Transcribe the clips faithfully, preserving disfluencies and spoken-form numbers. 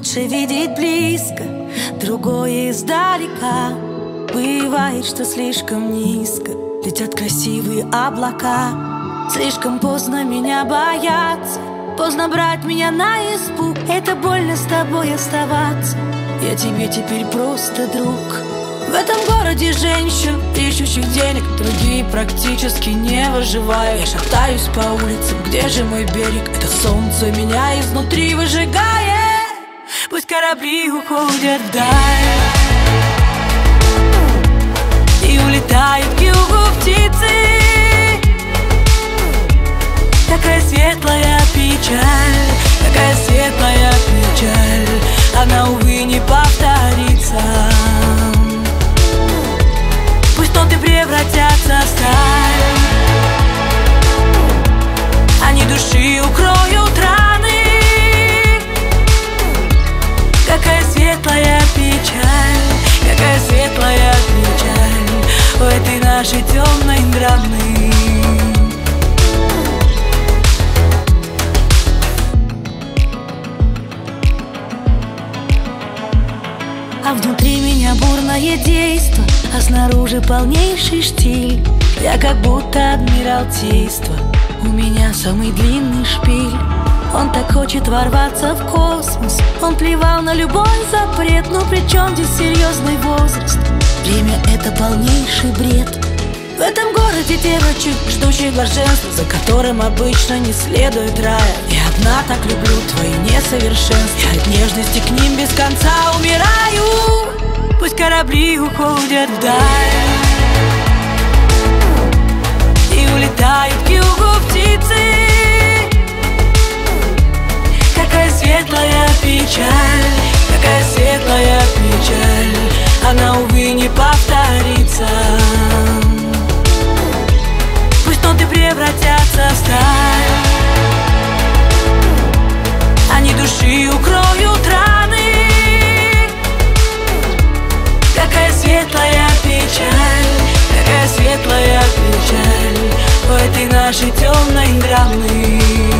лучше видеть близко, другое издалека. Бывает, что слишком низко летят красивые облака. Слишком поздно меня бояться, поздно брать меня на испуг. Это больно с тобой оставаться, я тебе теперь просто друг. В этом городе женщин, ищущих денег, другие практически не выживают. Я шатаюсь по улицам, где же мой берег? Это солнце меня изнутри выжигает. Пусть корабли уходят вдаль и улетают к югу птицы. Какая светлая печаль, какая светлая печаль, она, увы, не повторится. Пусть ноты превратятся в сталь, они души укроют раны. Какая светлая печаль, какая светлая печаль у этой нашей темной драмы. А внутри меня бурное действо, а снаружи полнейший штиль. Я как будто адмиралтейство, у меня самый длинный шпиль. Он так хочет ворваться в космос, он плевал на любой запрет. Но при чем здесь серьезный возраст? Время — это полнейший бред. В этом городе девочек, ждущих блаженства, за которым обычно не следует рая. Я одна так люблю твои несовершенства, я от нежности к ним без конца умираю. Пусть корабли уходят вдаль и улетают к югу птицы. Какая светлая печаль, какая светлая печаль, она, увы, не повторится. Пусть ноты превратятся в сталь, они души укроют раны. Какая светлая печаль, какая светлая печаль у этой нашей темной драмы.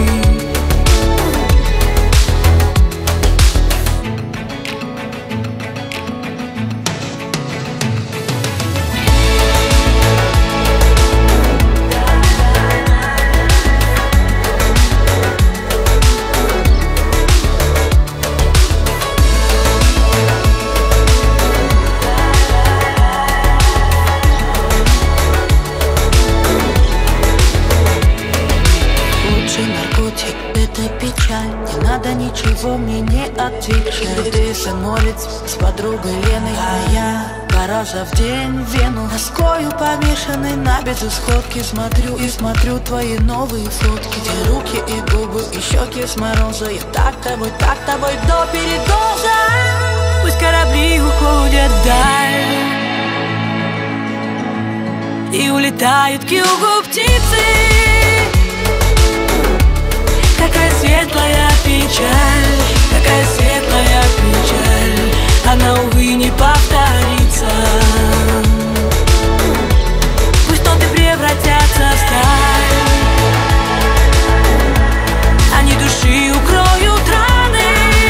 Не надо ничего мне не отвечать. Ты сын молится с подругой Леной, а я два раза в день в Вену тоскою помешанный на безысходке. Смотрю и смотрю твои новые фотки, где руки и губы и щеки с мороза. Я так тобой, так тобой до передоза. Пусть корабли уходят вдаль и улетают к югу птицы. Какая светлая печаль, какая светлая печаль, она, увы, не повторится. Пусть ноты превратятся в сталь, они души укроют раны.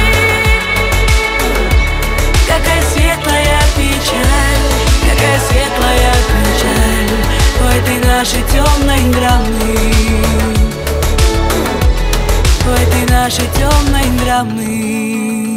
Какая светлая печаль, какая светлая печаль у этой нашей темной драмы, у этой нашей темной драмы.